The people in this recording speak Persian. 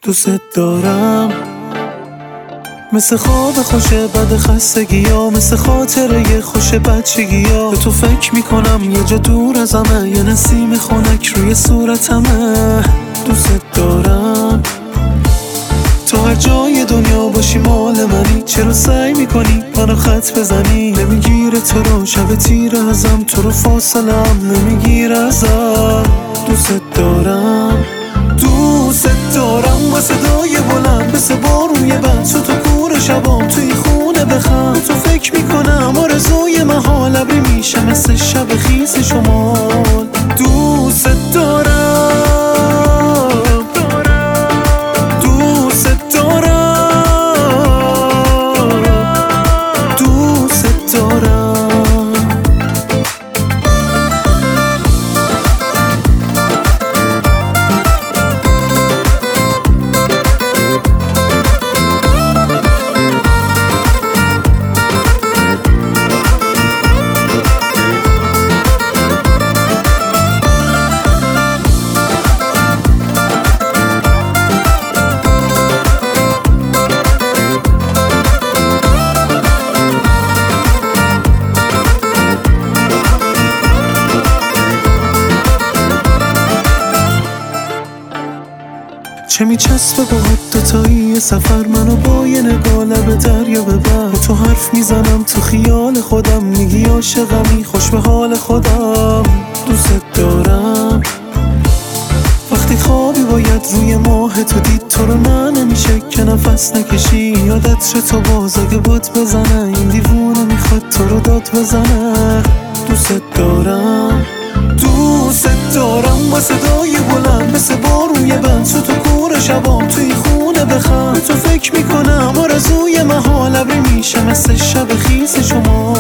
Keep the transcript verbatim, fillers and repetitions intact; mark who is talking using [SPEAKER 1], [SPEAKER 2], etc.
[SPEAKER 1] دوست دارم مثل خواب خوشه بعد خستگی ها، مثل خاطره خوش بچگی ها. به تو فکر میکنم یه جا دور از همه، یه نسیم خنک روی صورتمه. دوست دارم تو هر جای دنیا باشی مال منی. چرا سعی میکنی منو خط بزنی؟ نمیگیره تو رو شب تیر ازم، تو رو فاصله هم نمیگیره ازم. دوست دارم دوست دارم با صدای بلند مثل باروی بند، تو تو کور شبام توی خونه بخند. تو فکر میکنم آرزوی محال ابری میشه مثل شب خیس شمال. دوست دارم دوست دارم دوست دارم. چه میچسبه با حد دوتایی سفر، منو با یه نگاه لب دریا ببر. با تو حرف میزنم تو خیال خودم، میگی عاشقمی خوش به حال خودم. دوست دارم وقتی خوابی باید روی ماه تو دید، تو رو نه نمیشه که نفس نکشی. یادت چه تو باز اگه باد بزنه، این دیوونه میخواد تو رو داد بزنه. دوست دارم دوست دارم با صدای بلند مثل باروی بند، تو تو کور شبام توی خونه بخند. تو فکر میکنم آرزوی محال ابری میشه مثل شب خیس شما.